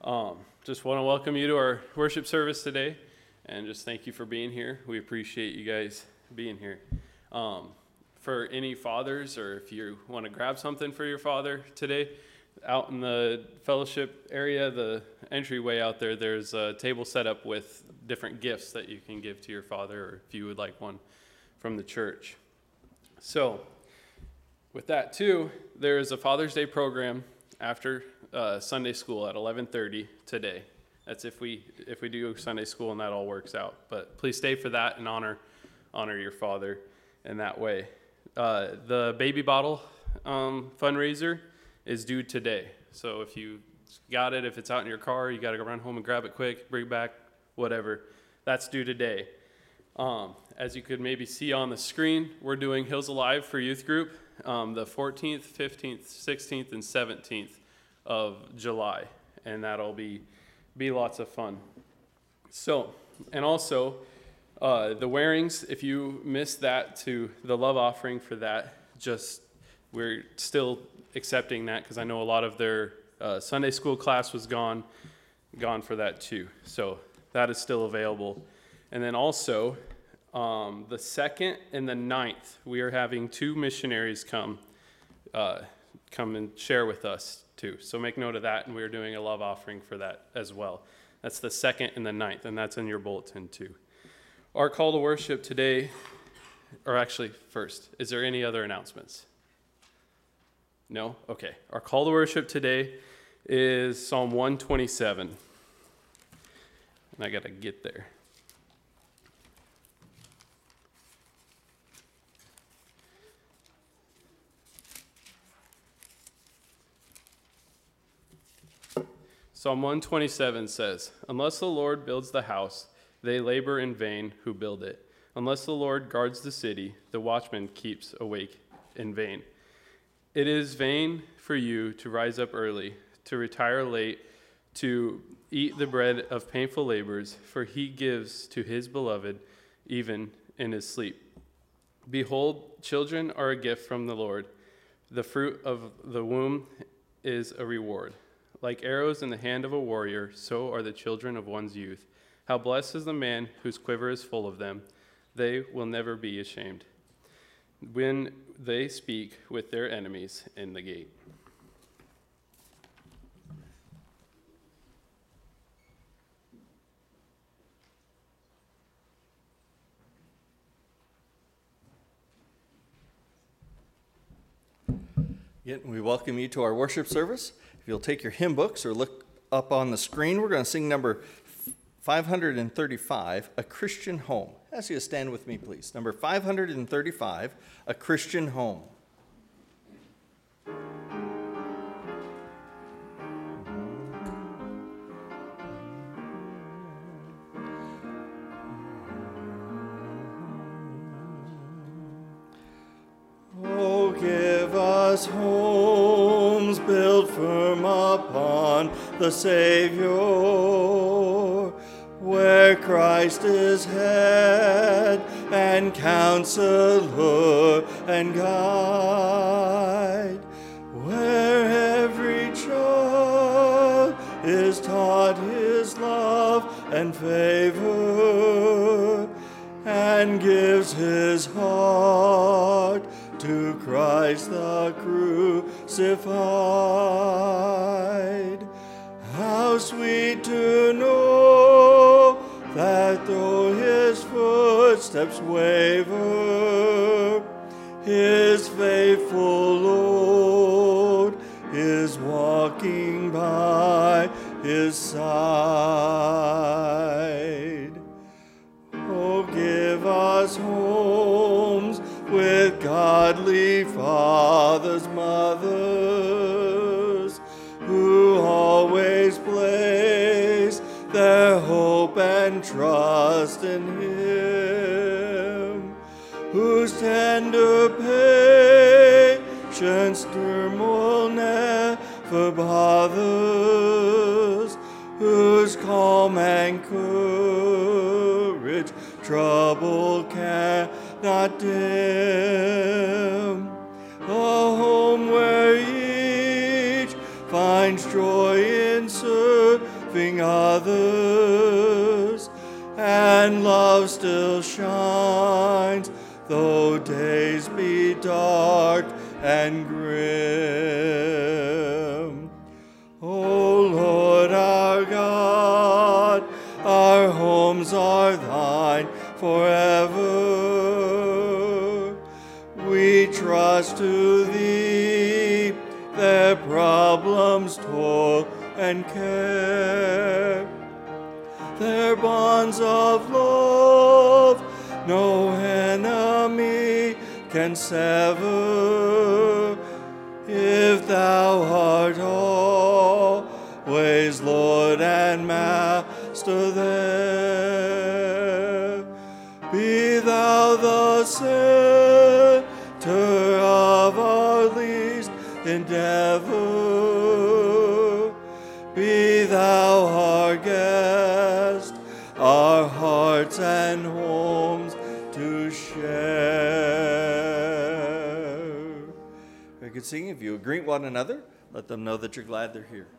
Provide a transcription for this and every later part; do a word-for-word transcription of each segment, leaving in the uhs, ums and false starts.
Um, just want to welcome you to our worship service today, and just thank you for being here. We appreciate you guys being here. Um, for any fathers, or if you want to grab something for your father today, out in the fellowship area, the entryway out there, there's a table set up with different gifts that you can give to your father, or if you would like one from the church. So, with that too, there is a Father's Day program after uh, Sunday school at eleven thirty today. That's if we if we do Sunday school and that all works out. But please stay for that and honor honor your father in that way. Uh, the baby bottle um, fundraiser is due today. So if you got it, if it's out in your car, you got to go run home and grab it quick, bring it back, whatever. That's due today. Um, as you could maybe see on the screen, we're doing Hills Alive for Youth Group um, the fourteenth, fifteenth, sixteenth, and seventeenth of July, and that'll be be lots of fun. So, and also uh, the wearings, if you missed that to the love offering for that, just we're still accepting that because I know a lot of their uh, Sunday school class was gone, gone for that too. So that is still available. And then also um, the second and the ninth, we are having two missionaries come, uh, come and share with us too. So make note of that, and we're doing a love offering for that as well. That's the second and the ninth, and that's in your bulletin too. Our call to worship today, or actually first, is there any other announcements? No? Okay. Our call to worship today is Psalm one twenty-seven. And I got to get there. Psalm one twenty-seven says, "Unless the Lord builds the house, they labor in vain who build it. Unless the Lord guards the city, the watchman keeps awake in vain. It is vain for you to rise up early, to retire late, to eat the bread of painful labors, for he gives to his beloved even in his sleep. Behold, children are a gift from the Lord. The fruit of the womb is a reward. Like arrows in the hand of a warrior, so are the children of one's youth. How blessed is the man whose quiver is full of them. They will never be ashamed when they speak with their enemies in the gate." Again, we welcome you to our worship service. If you'll take your hymn books or look up on the screen, we're going to sing number five hundred thirty-five, "A Christian Home." I ask you to stand with me, please. Number five hundred thirty-five, "A Christian Home." Oh, give us homes built firm upon the Savior, where Christ is head and counselor and guide, where every child is taught his love and favor, and gives his heart to Christ the crucified. How sweet to know that though his footsteps waver, his faithful Lord is walking by his side. Oh, give us homes with godly fathers, mothers, who always place their hope and trust in him, whose tender patience turmoil never bothers, whose calm and courage trouble cannot dim. A home where each finds joy in service helping others, and love still shines, though days be dark and grim. O Lord our God, our homes are thine forever. We trust to thee their problems, toil, and care. Their bonds of love no enemy can sever. If thou art always Lord and Master there, be thou the center of our least endeavor. Be thou our guest, our hearts and homes to share. Very good singing. If you would greet one another, let them know that you're glad they're here.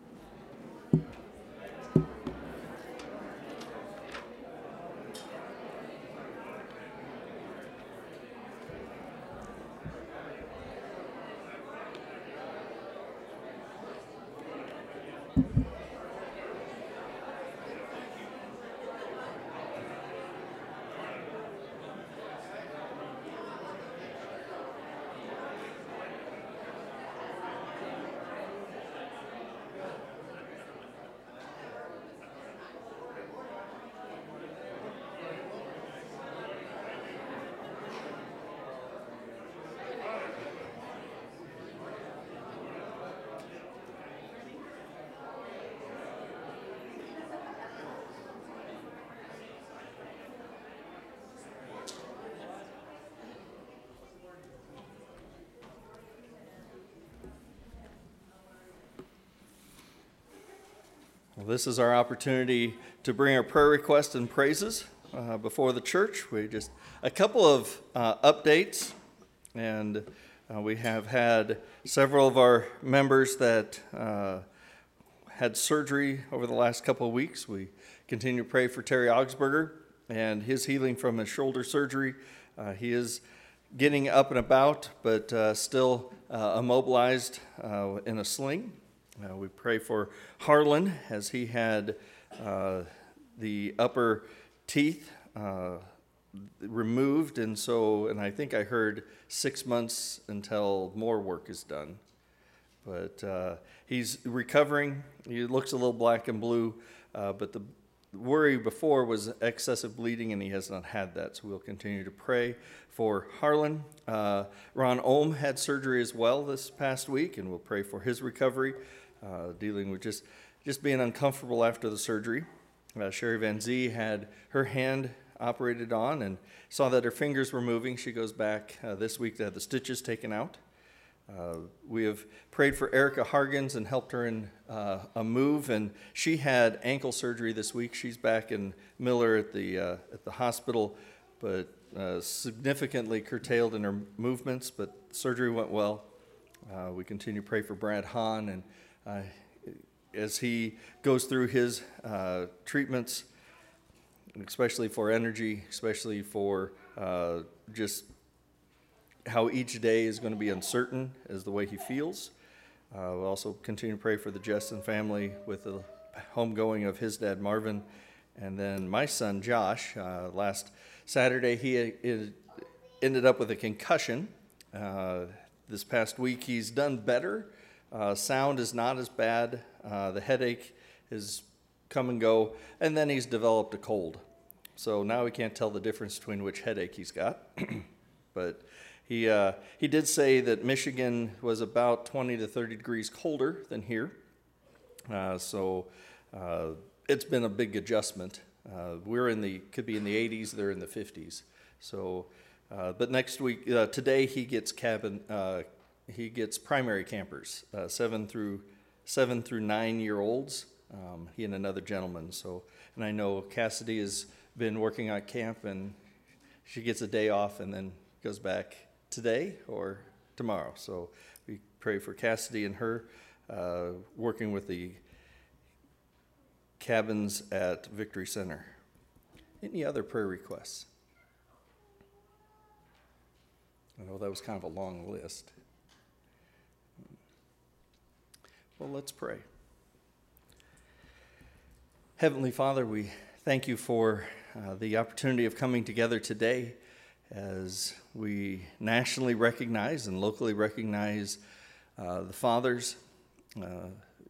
Well, this is our opportunity to bring our prayer requests and praises uh, before the church. We just a couple of uh, updates, and uh, we have had several of our members that uh, had surgery over the last couple of weeks. We continue to pray for Terry Augsburger and his healing from his shoulder surgery. Uh, he is getting up and about, but uh, still uh, immobilized uh, in a sling. Uh, we pray for Harlan as he had uh, the upper teeth uh, removed, and so, and I think I heard six months until more work is done. But uh, he's recovering. He looks a little black and blue, uh, but the worry before was excessive bleeding, and he has not had that, so we'll continue to pray for Harlan. Uh, Ron Ohm had surgery as well this past week, and we'll pray for his recovery. Uh, dealing with just, just being uncomfortable after the surgery. Uh, Sherry Van Zee had her hand operated on and saw that her fingers were moving. She goes back uh, this week to have the stitches taken out. Uh, we have prayed for Erica Hargens and helped her in uh, a move, and she had ankle surgery this week. She's back in Miller at the uh, at the hospital, but uh, significantly curtailed in her movements, but surgery went well. Uh, we continue to pray for Brad Hahn, and Uh, as he goes through his uh, treatments, especially for energy, especially for uh, just how each day is going to be uncertain as the way he feels. Uh, we'll also continue to pray for the Justin family with the homegoing of his dad, Marvin, and then my son, Josh. Uh, last Saturday, he it ended up with a concussion. Uh, this past week, he's done better. Uh, sound is not as bad. Uh, the headache has come and go, and then he's developed a cold. So now we can't tell the difference between which headache he's got. But he uh, he did say that Michigan was about twenty to thirty degrees colder than here. Uh, so uh, it's been a big adjustment. Uh, we're in the could be in the eighties. They're in the fifties. So, uh, but next week, uh, today he gets cabin. Uh, He gets primary campers, uh, seven through seven through nine year olds. Um, he and another gentleman. So, and I know Cassidy has been working on camp, and she gets a day off and then goes back today or tomorrow. So we pray for Cassidy and her, uh, working with the cabins at Victory Center. Any other prayer requests? I know that was kind of a long list. Well, let's pray. Heavenly Father, we thank you for uh, the opportunity of coming together today as we nationally recognize and locally recognize uh, the fathers. Uh,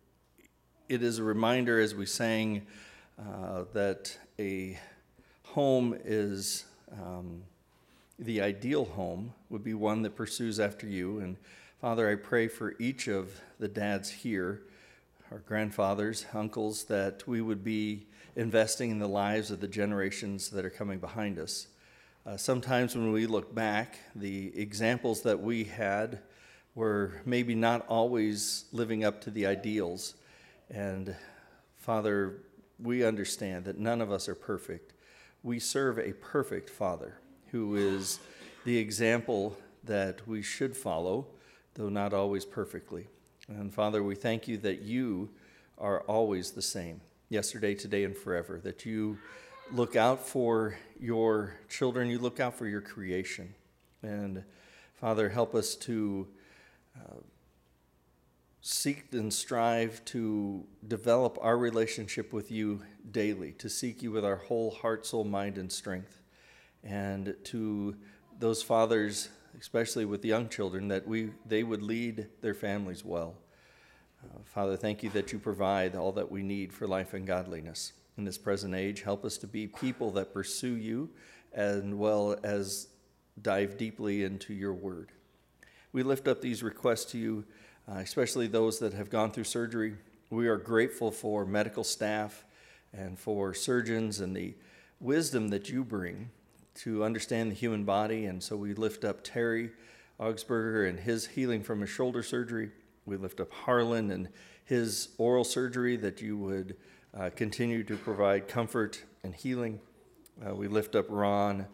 it is a reminder, as we sang, uh, that a home is um, the ideal home would be one that pursues after you. And Father, I pray for each of the dads here, our grandfathers, uncles, that we would be investing in the lives of the generations that are coming behind us. Uh, sometimes when we look back, the examples that we had were maybe not always living up to the ideals. And Father, we understand that none of us are perfect. We serve a perfect Father who is the example that we should follow, though not always perfectly. And Father, we thank you that you are always the same, yesterday, today, and forever, that you look out for your children, you look out for your creation. And Father, help us to uh, seek and strive to develop our relationship with you daily, to seek you with our whole heart, soul, mind, and strength. And to those fathers, especially with young children, that we they would lead their families well. Uh, Father, thank you that you provide all that we need for life and godliness in this present age. Help us to be people that pursue you as well as dive deeply into your word. We lift up these requests to you, uh, especially those that have gone through surgery. We are grateful for medical staff and for surgeons and the wisdom that you bring to understand the human body. And so we lift up Terry Augsburger and his healing from his shoulder surgery. We lift up Harlan and his oral surgery, that you would uh, continue to provide comfort and healing. Uh, we lift up Ron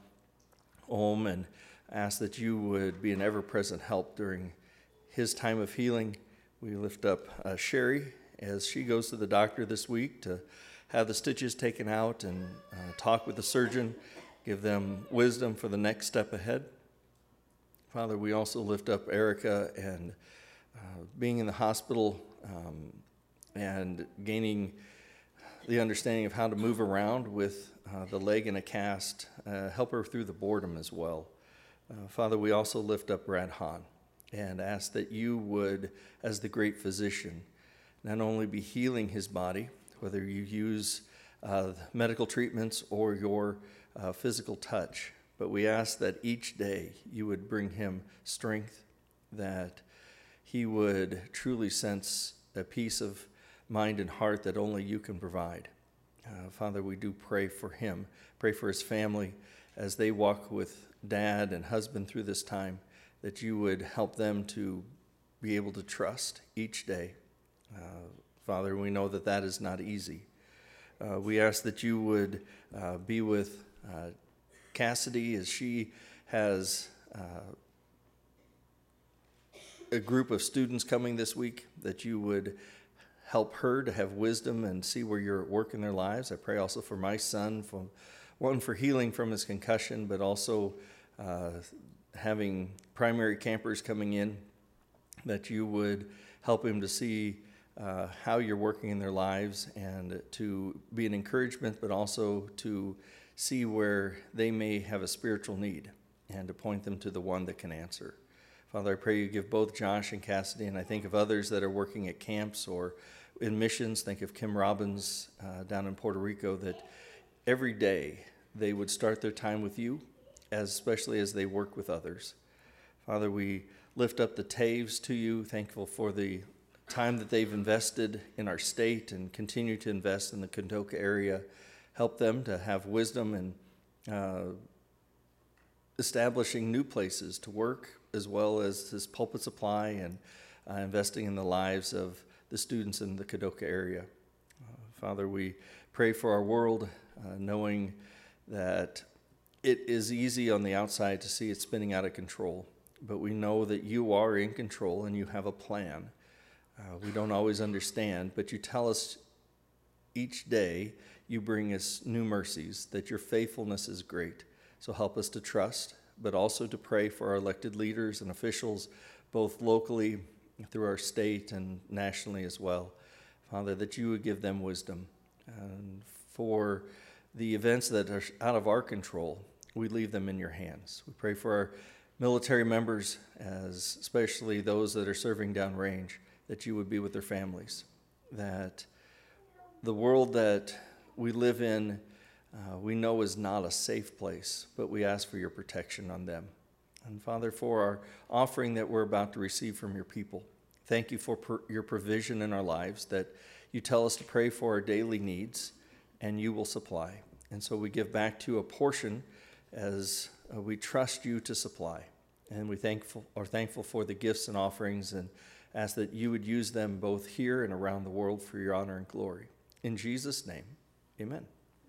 Ohm and ask that you would be an ever-present help during his time of healing. We lift up uh, Sherry as she goes to the doctor this week to have the stitches taken out and uh, talk with the surgeon, give them wisdom for the next step ahead. Father, we also lift up Erica and uh, being in the hospital um, and gaining the understanding of how to move around with uh, the leg in a cast. Uh, help her through the boredom as well. Uh, Father, we also lift up Brad Hahn and ask that you would, as the great physician, not only be healing his body, whether you use uh, medical treatments or your uh, physical touch, but we ask that each day you would bring him strength, that he would truly sense a peace of mind and heart that only you can provide. Uh, Father, we do pray for him, pray for his family as they walk with dad and husband through this time, that you would help them to be able to trust each day. Uh, Father, we know that that is not easy. Uh, we ask that you would uh, be with uh, Cassidy as she has uh, a group of students coming this week, that you would help her to have wisdom and see where you're at work in their lives. I pray also for my son, for one for healing from his concussion, but also uh, having primary campers coming in, that you would help him to see uh, how you're working in their lives and to be an encouragement, but also to see where they may have a spiritual need and to point them to the one that can answer. Father, I pray you give both Josh and Cassidy, and I think of others that are working at camps or in missions. Think of Kim Robbins uh, down in Puerto Rico, that every day they would start their time with you, as especially as they work with others. Father, we lift up the Taves to you, thankful for the time that they've invested in our state and continue to invest in the Condoca area. Help them to have wisdom and uh, establishing new places to work, as well as this pulpit supply and uh, investing in the lives of the students in the Condoca area. Uh, Father, we pray for our world, uh, knowing that it is easy on the outside to see it spinning out of control, but we know that you are in control and you have a plan. Uh, we don't always understand, but you tell us each day you bring us new mercies, that your faithfulness is great. So help us to trust, but also to pray for our elected leaders and officials, both locally, through our state, and nationally as well. Father, that you would give them wisdom. And for the events that are out of our control, we leave them in your hands. We pray for our military members, as especially those that are serving downrange, that you would be with their families, that the world that we live in, uh, we know is not a safe place, but we ask for your protection on them. And Father, for our offering that we're about to receive from your people, thank you for per- your provision in our lives, that you tell us to pray for our daily needs, and you will supply. And so we give back to you a portion as uh, we trust you to supply. And we thankful, are thankful for the gifts and offerings, and ask that you would use them both here and around the world for your honor and glory. In Jesus' name, amen.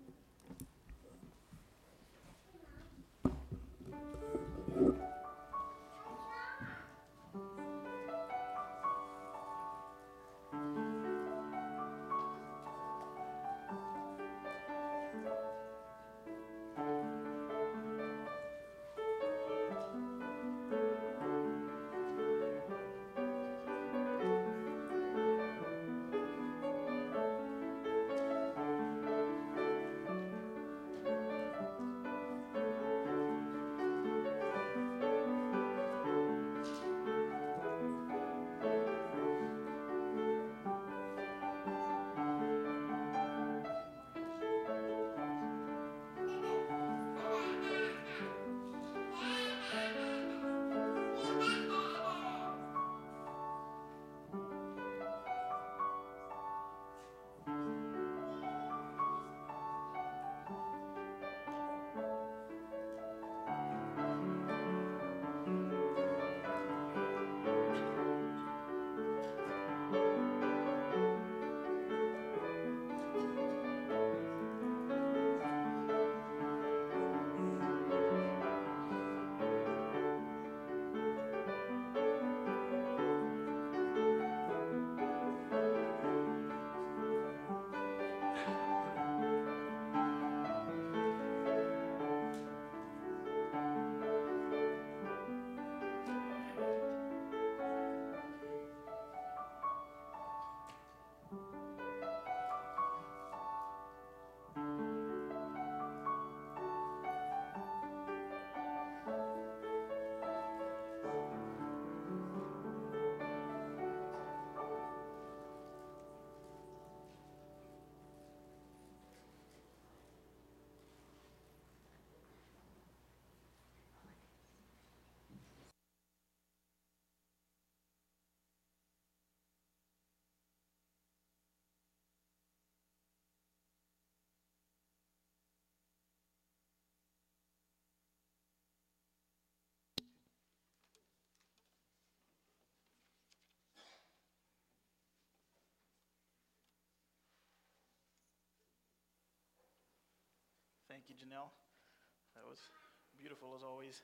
Thank you, Janelle. That was beautiful as always.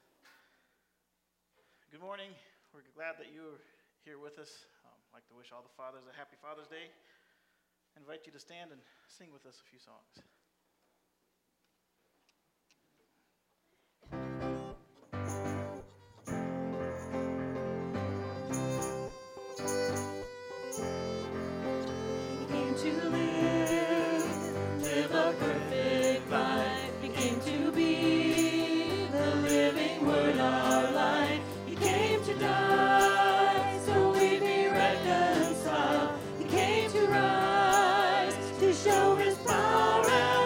Good morning. We're glad that you're here with us. Um, I'd like to wish all the fathers a happy Father's Day. I invite you to stand and sing with us a few songs. He came to live, live a perfect life. He came to be the living word, our life. He came to die so we'd be reconciled. He came to rise to show his power and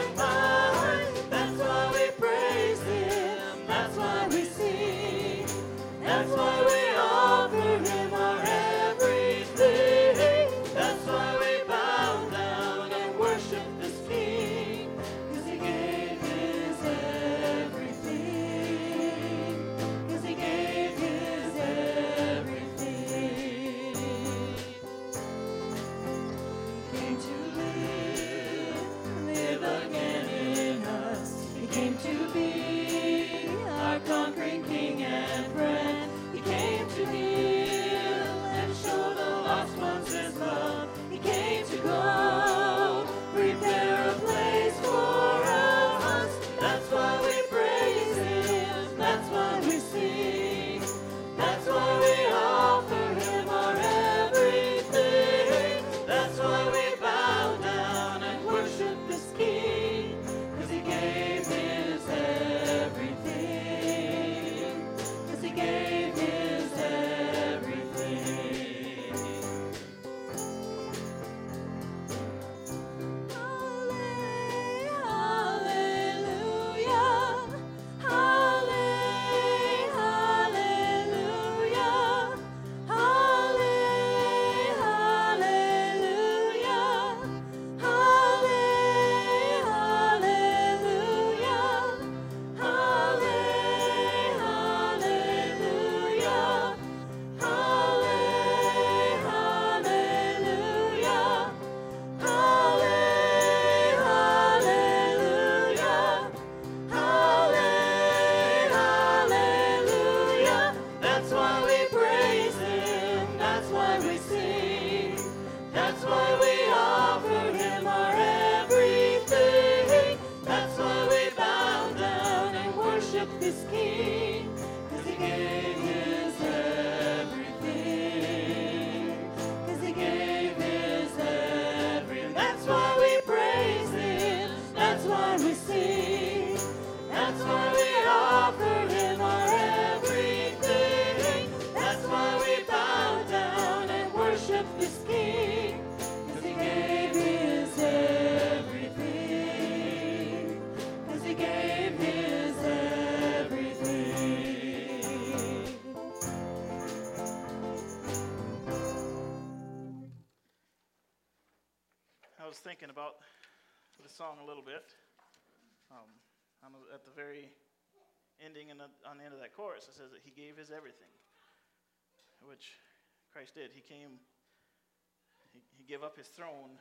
with the song a little bit. Um, on the, at the very ending and the, on the end of that chorus, it says that he gave his everything, which Christ did. He came, he, he gave up his throne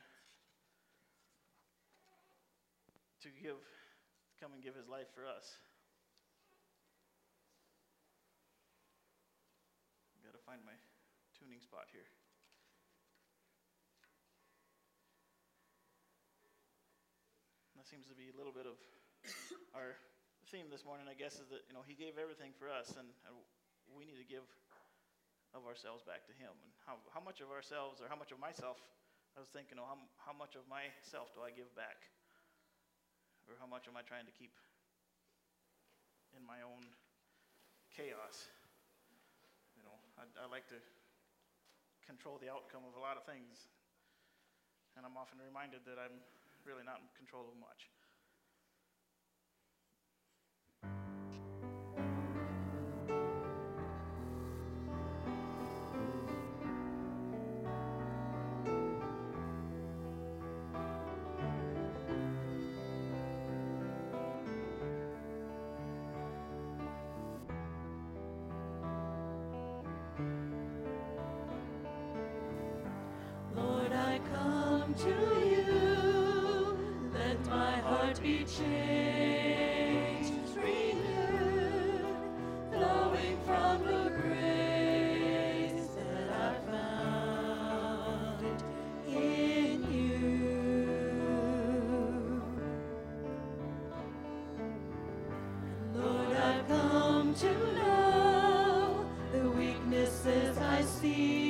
to give, come and give his life for us. Got to find my tuning spot here. That seems to be a little bit of our theme this morning, I guess, is that, you know, he gave everything for us, and, and we need to give of ourselves back to him. And how, how much of ourselves, or how much of myself, I was thinking, you know, how, how much of myself do I give back? Or how much am I trying to keep in my own chaos? You know, I, I like to control the outcome of a lot of things, and I'm often reminded that I'm really not in control of much. Lord, I come to you. Let my heart be changed, renewed, flowing from the grace that I found in you. Lord, I've come to know the weaknesses I see.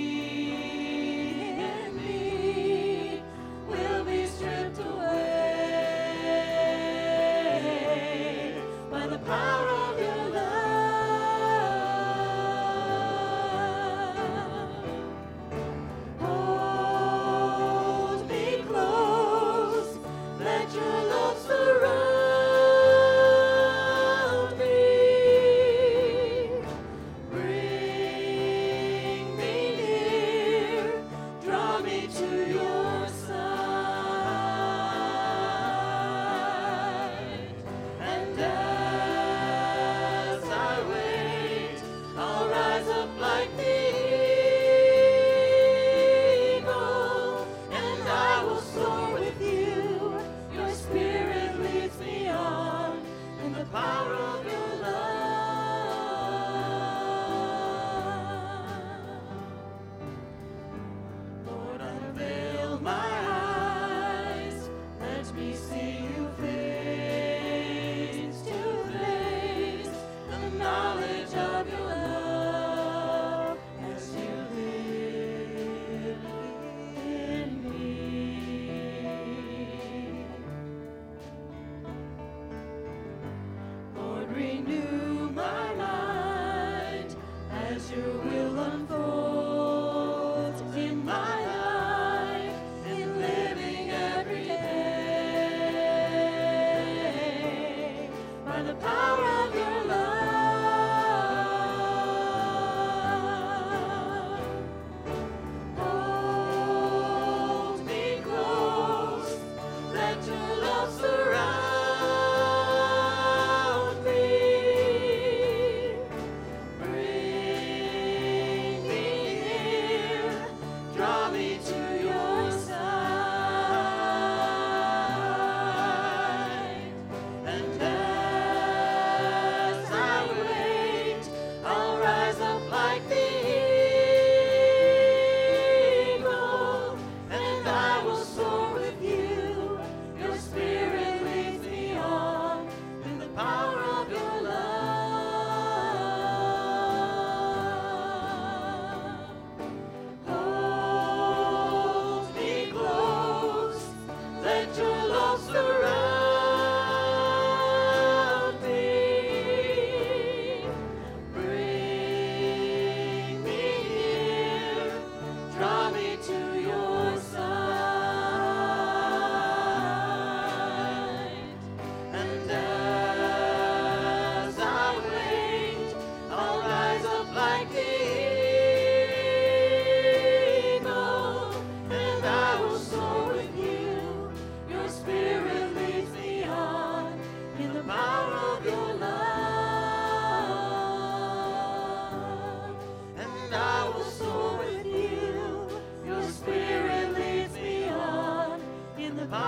In living every day.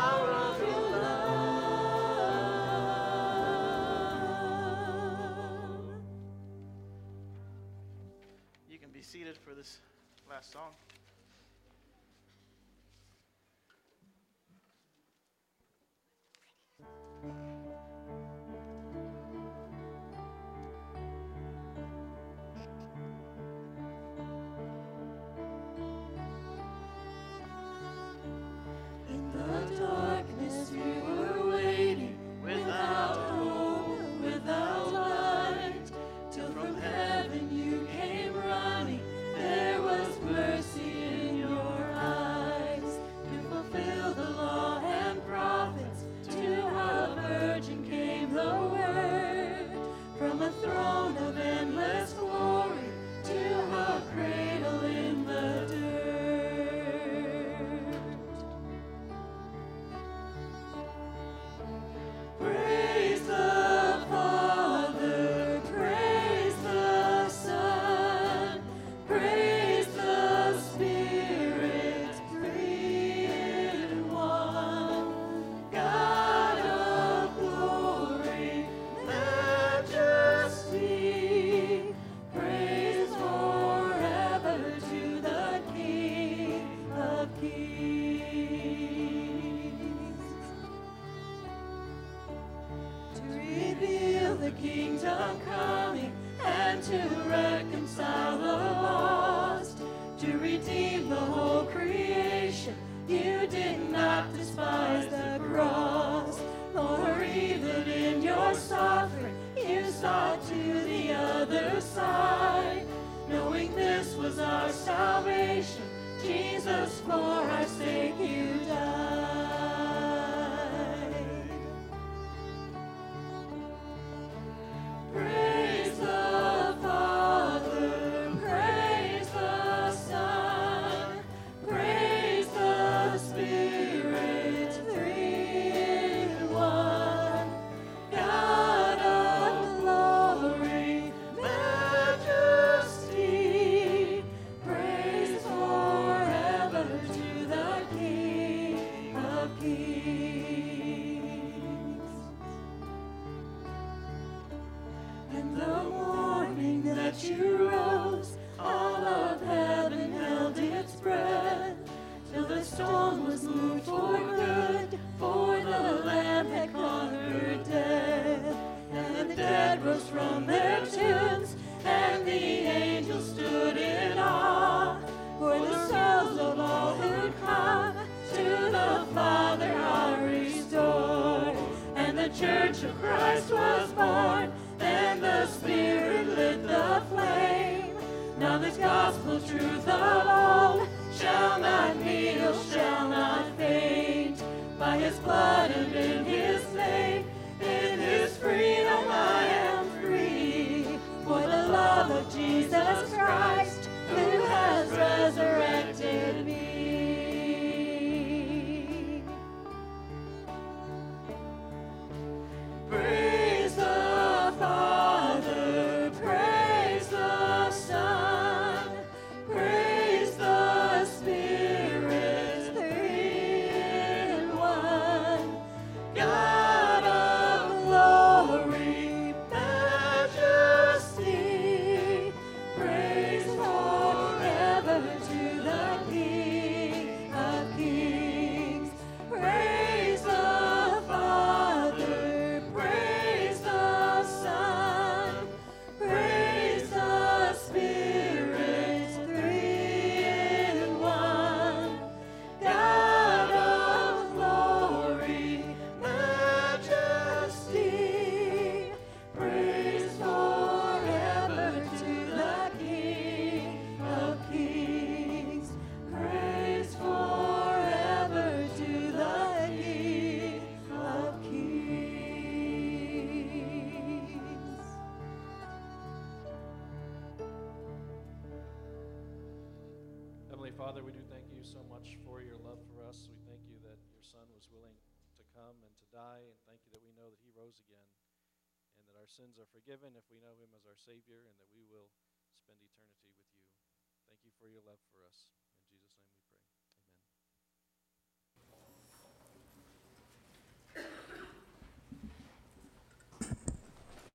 power of your love. You can be seated for this last song. In the darkness we were waiting, without hope, without light, till from heaven you came running. There was mercy in your eyes to fulfill the law and prophets. To a virgin came the word, from a throne of endless glory to a cradle in the dirt. Praise the Father, praise the Son, praise the Spirit, three in one. God of glory, majesty, praise forever to the King of Kings. To reveal the kingdom coming and to reconcile the lost, to redeem the whole creation. You did not despise the cross, or even in your suffering you saw to the other side. Knowing this was our salvation, Jesus, for our sake you died. Praise the Father, praise the Son, praise the Spirit, three in one. God of glory, majesty, praise forever to the King of Kings. And the morning that you rose, all of heaven held its breath, till the stone was moved for good, for the Lamb had conquered death. And the dead rose from their tombs, and the angels stood in awe, for the souls of all who come to the Father are restored. And the church of Christ was born, and the Spirit lit the flame. Now this gospel truth of old shall not kneel, shall not faint. By his blood and in his name, in his freedom I am free. For the love of Jesus Christ, who has resurrected me. Praise the Father, praise the Son, praise the Spirit, three in one. God of glory, majesty, praise forever to the King of Kings. Praise the Father, praise the Son, praise the Spirit, three in one. God of glory, majesty, praise forever to the King of Kings. Praise forever to the King of Kings. Heavenly Father, we do thank you so much for your love for us. We thank you that your Son was willing to come and to die, and thank you that we know that he rose again, and that our sins are forgiven if we know him as our Savior, and that we will spend eternity with you. Thank you for your love for us. In Jesus' name we pray.